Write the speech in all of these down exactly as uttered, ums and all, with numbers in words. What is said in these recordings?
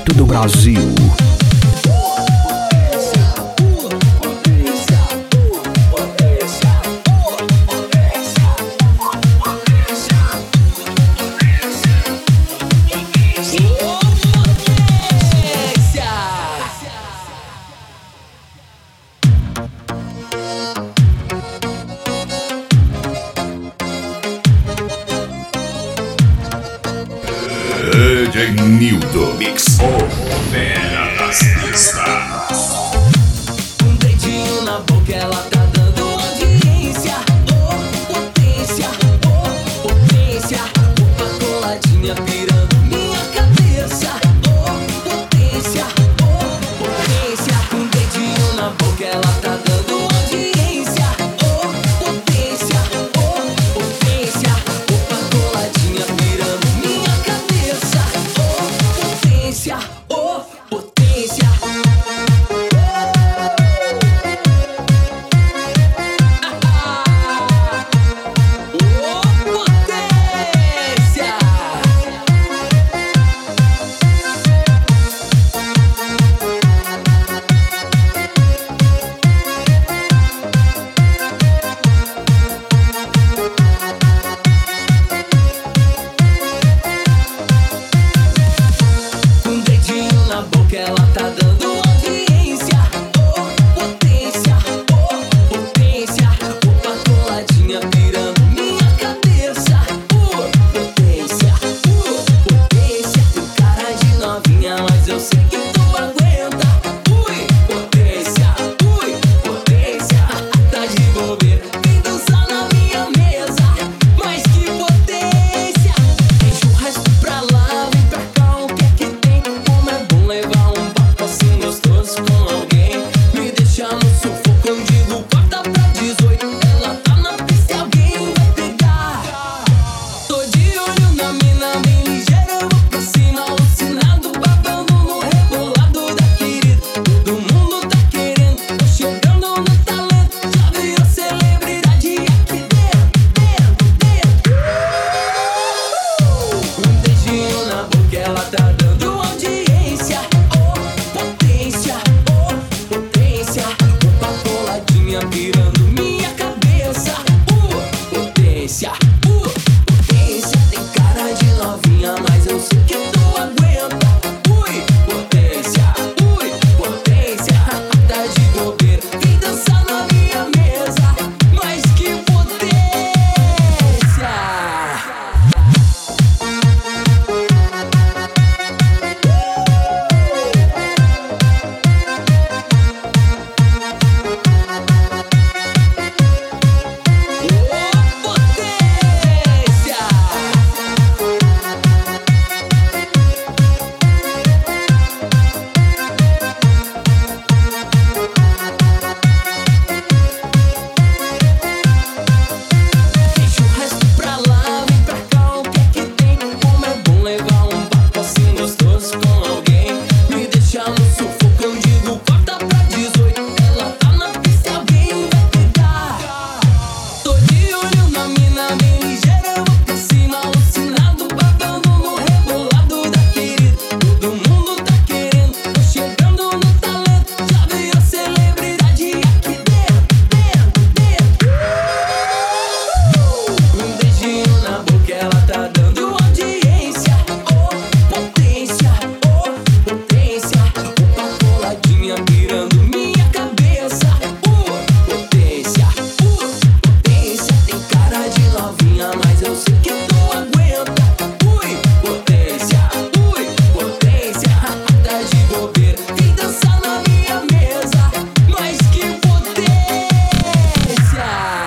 direto do Brasil. D J Nildo Mix, o fera das pistas. Um dedinho na boca, ela tá dando audiência. Oh, potência, oh, potência. Roupa coladinha pirando minha cabeça. Oh, potência, oh, potência. Um dedinho na boca, ela tá dando audiência. Oh, potência, oh, potência. Roupa coladinha pirando minha cabeça. Oh, potência, oh, potência. Um dedinho na boca, ela tá dando audiência. Oh, potência, oh, potência. Roupa coladinha pirando minha cabeça. Oh, potência, oh, potência. Tem cara de novinha, mas eu sei que tu aguenta. Ui, potência, ui, potência. Tá de bobeira, vem dançar na minha mesa. Mas que potência. Tem churrasco pra lá, vem pra cá, o que é que tem? Como é bom levar um papo assim gostoso com alguém. Me deixa no sufoco, eu digo quarta pra dezoito. Ela tá na pista e alguém vai pegar. Tô de olho na mina, bem ligeira, eu vou pra cima. Alucinado, babando no rebolado da querida. Todo mundo tá querendo, tô chegando no talento. Já virou celebridade aqui dentro, dentro, dentro. Um beijinho na boca, ela tá dando audiência. Oh, potência, oh, potência. Roupa coladinha pirando minha cabeça. Uh, potência, uh, potência. Tem cara de novinha, mas eu sei que tu aguenta. Ui, potência, ui, potência. Tá de bobeira, vem dançar na minha mesa. Mas que potência. Oh, potência. Tem churrasco pra lá, vem pra cá, o que é que tem? Como é bom levar um papo assim gostoso com alguém. Me deixa no sufoco, eu digo quarta pra dezoito. Ela tá na pista e alguém vai pegar. Tô de olho na mina, bem ligeira, eu vou pra cima. Alucinado, babando no rebolado da querida. Todo mundo tá querendo, tô chegando no talento. Já virou celebridade aqui dentro, dentro, dentro. Um beijinho na boca, ela tá dando audiência. Oh, potência, oh, potência. Roupa coladinha pirando minha cabeça. Uh, potência, uh, potência. Tem cara de novinha, mas eu sei que tu aguenta. Ui, potência, ui, potência. Tá de bobeira, vem dançar na minha mesa. Mas que potência.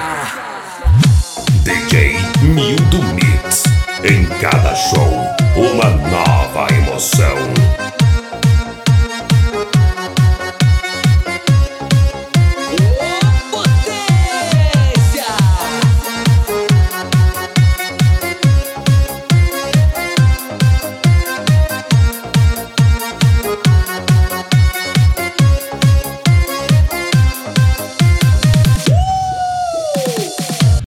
D J Nildo Mix. Em cada show, uma nova emoção.